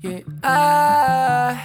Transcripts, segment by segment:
Yeah, yeah,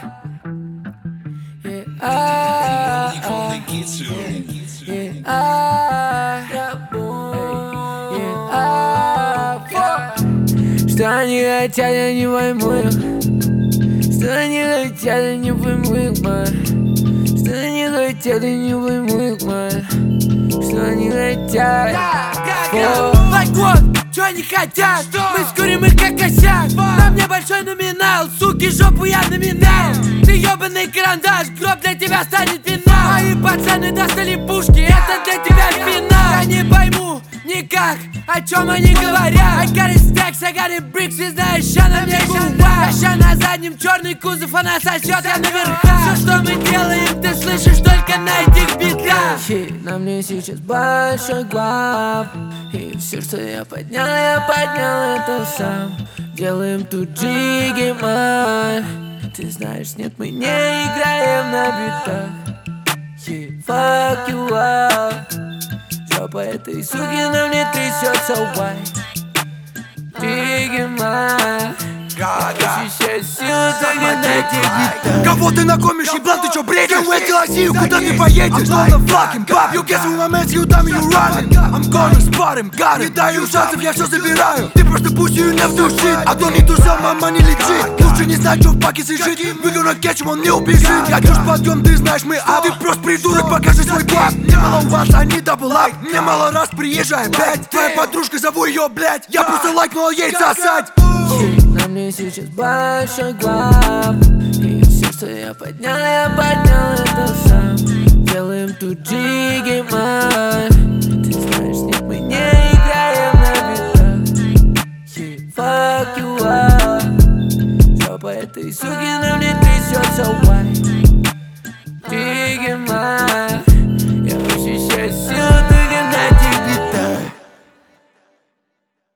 Что они хотят, я не пойму их. Что они хотят, я не пойму их, man. Что они хотят, я не пойму их, man. Что они хотят. Like what? Чё они хотят? Мы скурим их как косяк. На мне большой номинал, суки, жопу я номинал. Ты ёбаный карандаш, гроб для тебя станет пенал. Мои пацаны достали пушки, это для тебя финал. Я не пойму никак, о чем они говорят. I got it stacks, I got it bricks, и знаешь, ща на мне губа. Ща на заднем черный кузов, она сосет, я наверха. Все, что мы делаем, ты слышишь только на этих битах. На мне сейчас большой глав, и все, что я поднял это сам. Делаем тут джиги, ман. Ты знаешь, нет, мы не играем на битах. Fuck you up. Жопа этой суки на мне трясется, why? Джиги, ман. Ощущаю силу только на этих битах. Кого ты накормишь, еблан, ты чё бредишь? Can't Россию, куда ты поедешь? Словно fucking bop. You guess who I'm at, you dummy, you running. I'm gonna spot him, got it. Не даю шансов, я всё забираю. Ты просто пусть ее не вдушит. I don't need to sell, мама не летит. Лучше не знать, что в паке сижит. We gonna catch him, он не убежит. Я чушь подъем, ты знаешь, мы ап. Ты просто придурок, покажи свой класс. Мне мало у вас, они double up. Мне мало раз, приезжай опять. Твоя подружка, зову ее, блять. Я просто лайкнул ей сосать. На мне сейчас большой глав, и все, что я поднял это сам. Делаем тут джиги, ман. Ты знаешь, нет, мы не играем на битах. Fuck you up. Жопа этой суки на мне трясется, why? Джиги, ман.